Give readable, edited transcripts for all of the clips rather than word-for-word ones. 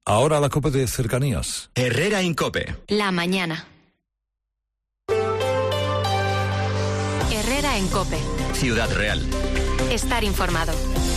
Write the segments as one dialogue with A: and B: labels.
A: Ahora la COPE de cercanías.
B: Herrera Incope.
C: La mañana. Herrera en COPE.
B: Ciudad Real.
C: Estar informado.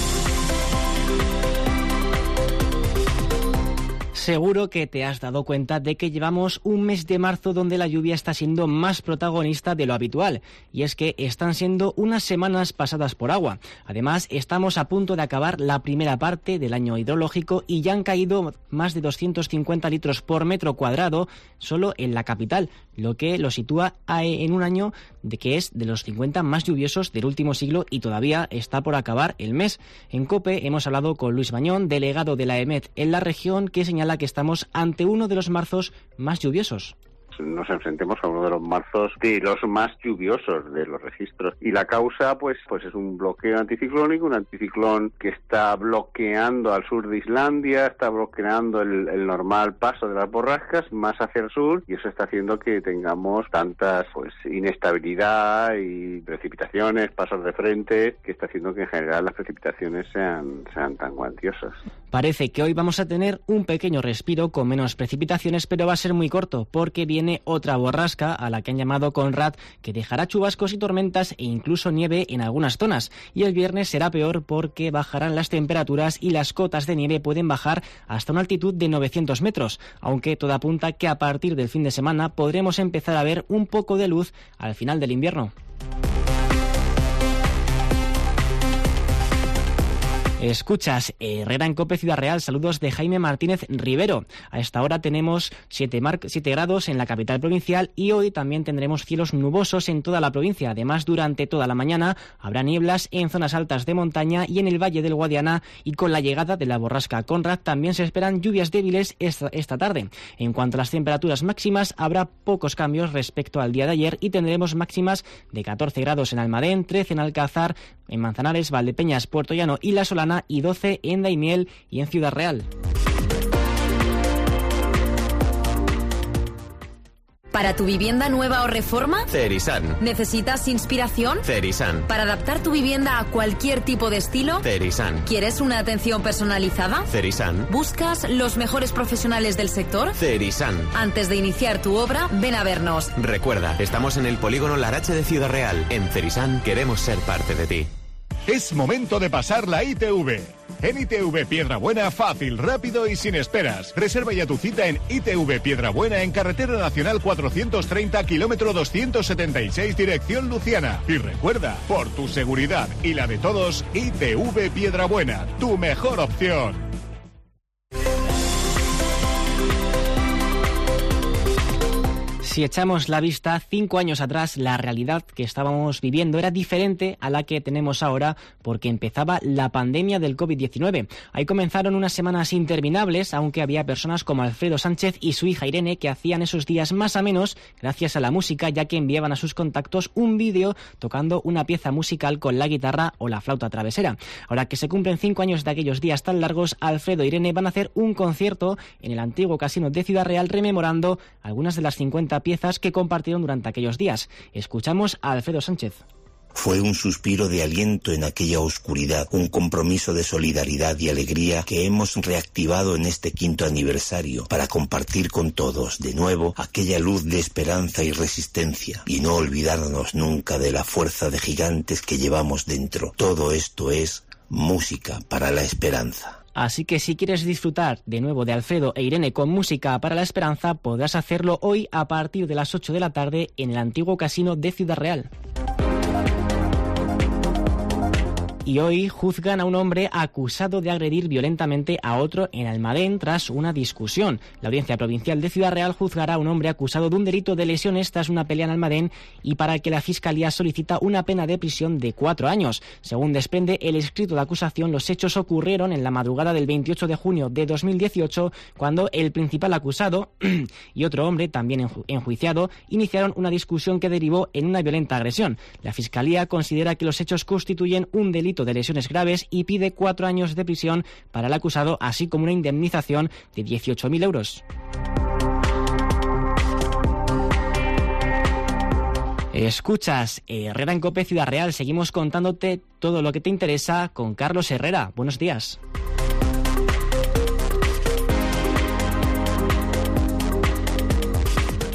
D: Seguro que te has dado cuenta de que llevamos un mes de marzo donde la lluvia está siendo más protagonista de lo habitual. Y es que están siendo unas semanas pasadas por agua. Además, estamos a punto de acabar la primera parte del año hidrológico y ya han caído más de 250 litros por metro cuadrado solo en la capital, lo que lo sitúa en un año de que es de los 50 más lluviosos del último siglo y todavía está por acabar el mes. En COPE hemos hablado con Luis Bañón, delegado de la EMET en la región, que señala que estamos ante uno de los marzos más lluviosos.
E: Nos enfrentemos a uno de los marzos de los más lluviosos de los registros. Y la causa, pues es un bloqueo anticiclónico, un anticiclón que está bloqueando al sur de Islandia, está bloqueando el normal paso de las borrascas más hacia el sur, y eso está haciendo que tengamos tantas inestabilidad y precipitaciones, pasos de frente, que está haciendo que en general las precipitaciones sean tan cuantiosas.
D: Parece que hoy vamos a tener un pequeño respiro con menos precipitaciones, pero va a ser muy corto, porque viene otra borrasca a la que han llamado Conrad, que dejará chubascos y tormentas e incluso nieve en algunas zonas. Y el viernes será peor porque bajarán las temperaturas y las cotas de nieve pueden bajar hasta una altitud de 900 metros, aunque todo apunta que a partir del fin de semana podremos empezar a ver un poco de luz al final del invierno. Escuchas Herrera en COPE Ciudad Real. Saludos de Jaime Martínez Rivero. A esta hora tenemos 7 grados en la capital provincial y hoy también tendremos cielos nubosos en toda la provincia. Además, durante toda la mañana habrá nieblas en zonas altas de montaña y en el Valle del Guadiana, y con la llegada de la borrasca Conrad también se esperan lluvias débiles esta tarde. En cuanto a las temperaturas máximas, habrá pocos cambios respecto al día de ayer y tendremos máximas de 14 grados en Almadén, 13 en Alcázar, en Manzanares, Valdepeñas, Puerto Llano y La Solana, y 12 en Daimiel y en Ciudad Real.
C: ¿Para tu vivienda nueva o reforma?
B: Cerisan.
C: ¿Necesitas inspiración?
B: Cerisan.
C: ¿Para adaptar tu vivienda a cualquier tipo de estilo?
B: Cerisan.
C: ¿Quieres una atención personalizada?
B: Cerisan.
C: ¿Buscas los mejores profesionales del sector?
B: Cerisan.
C: Antes de iniciar tu obra, ven a vernos.
B: Recuerda, estamos en el polígono Larache de Ciudad Real. En Cerisan queremos ser parte de ti.
F: Es momento de pasar la ITV. En ITV Piedrabuena, fácil, rápido y sin esperas. Reserva ya tu cita en ITV Piedrabuena en Carretera Nacional 430, kilómetro 276, dirección Luciana. Y recuerda, por tu seguridad y la de todos, ITV Piedrabuena, tu mejor opción.
D: Si echamos la vista 5 años atrás, la realidad que estábamos viviendo era diferente a la que tenemos ahora, porque empezaba la pandemia del COVID-19. Ahí comenzaron unas semanas interminables, aunque había personas como Alfredo Sánchez y su hija Irene que hacían esos días más amenos gracias a la música, ya que enviaban a sus contactos un vídeo tocando una pieza musical con la guitarra o la flauta travesera. Ahora que se cumplen 5 años de aquellos días tan largos, Alfredo e Irene van a hacer un concierto en el antiguo casino de Ciudad Real rememorando algunas de las 50 piezas que compartieron durante aquellos días. Escuchamos a Alfredo Sánchez.
G: Fue un suspiro de aliento en aquella oscuridad, un compromiso de solidaridad y alegría que hemos reactivado en este 5º aniversario para compartir con todos de nuevo aquella luz de esperanza y resistencia y no olvidarnos nunca de la fuerza de gigantes que llevamos dentro. Todo esto es música para la esperanza.
D: Así que si quieres disfrutar de nuevo de Alfredo e Irene con música para la esperanza, podrás hacerlo hoy a partir de las 8 de la tarde en el antiguo casino de Ciudad Real. Y hoy juzgan a un hombre acusado de agredir violentamente a otro en Almadén tras una discusión. La Audiencia Provincial de Ciudad Real juzgará a un hombre acusado de un delito de lesiones tras una pelea en Almadén y para el que la Fiscalía solicita una pena de prisión de 4 años. Según desprende el escrito de acusación, los hechos ocurrieron en la madrugada del 28 de junio de 2018, cuando el principal acusado y otro hombre, también enjuiciado, iniciaron una discusión que derivó en una violenta agresión. La Fiscalía considera que los hechos constituyen un delito de lesiones graves y pide 4 años de prisión para el acusado, así como una indemnización de 18.000 euros. Escuchas Herrera en COPE Ciudad Real. Seguimos contándote todo lo que te interesa con Carlos Herrera. Buenos días.